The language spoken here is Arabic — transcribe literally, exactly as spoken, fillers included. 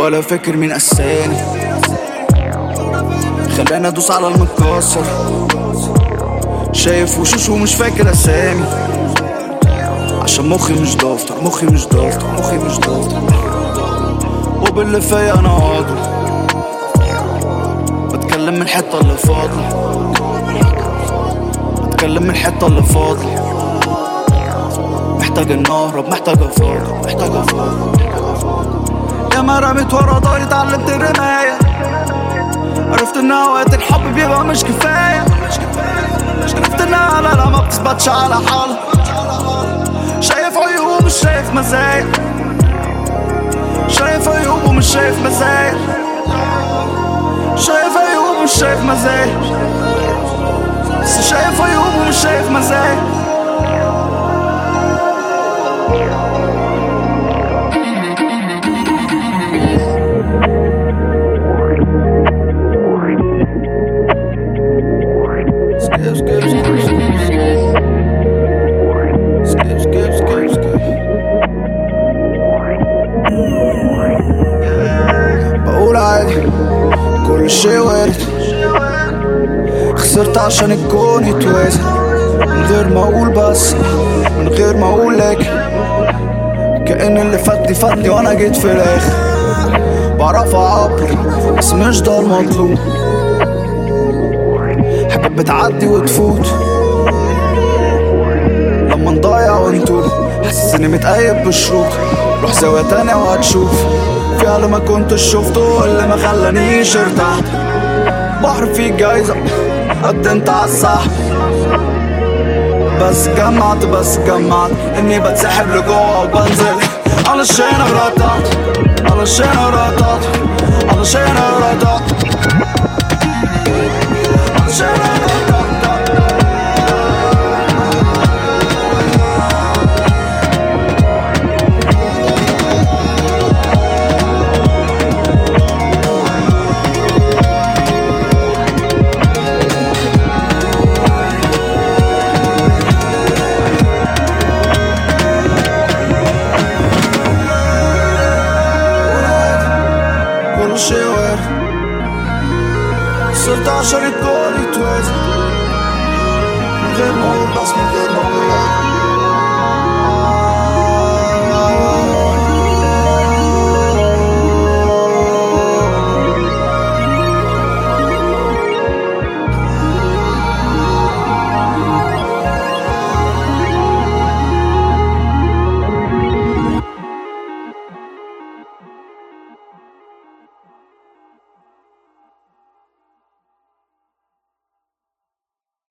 ولا فاكر مين قساني، خلاني ادوس على المتكسر. شايف وشوش ومش فاكر اسامي، عشان مخي مش دفتر، مخي مش دفتر، مخي مش دفتر. وباللي فيا انا قاضي، بتكلم من الحتة اللي فاضلة، بتكلم من الحتة اللي فاضلة. محتاج النهرب، محتاج افاضل، محتاج افاضل. يا ما رميت ورا ضهري اتعلمت الرماية، عرفت ان اوقات الحب بيبقى مش كفاية، عرفت انها لا لا ما بتثبتش على حالها. شايف عيوب مش شايف مزايا، شايف عيوب ومش شايف مزايا، شايف عيوب ومش شايف مزايا، بس شايف عيوب ومش شايف مزايا. بقول عادي كل شي وارد، خسرت عشان الكون يتوازن، من غير ما اقول بس، من غير ما اقول لكن، كأن اللي فاتني فاتني وانا جيت في الاخر. بعرف اعبر بس مش ده المطلوب، حاجات بتعدي وتفوت لما نضيع ونتوب. حاسس اني متقيد بالشروط، روح زاوية تانية وهتشوف فيها اللي ما كنتش شفته، اللي ما خلانيش ارتحت. بحر فيه جايزة قدمت عالسحب، بس جمعت بس جمعت اني بتسحب لجوه وبنزل. علشان غلطات، علشان غلطات، علشان غلطات، علشان غلطات. كل شي وارد، صرت عشان الكون يتوازن، من غير ما اقول بس، من غير ما اقول.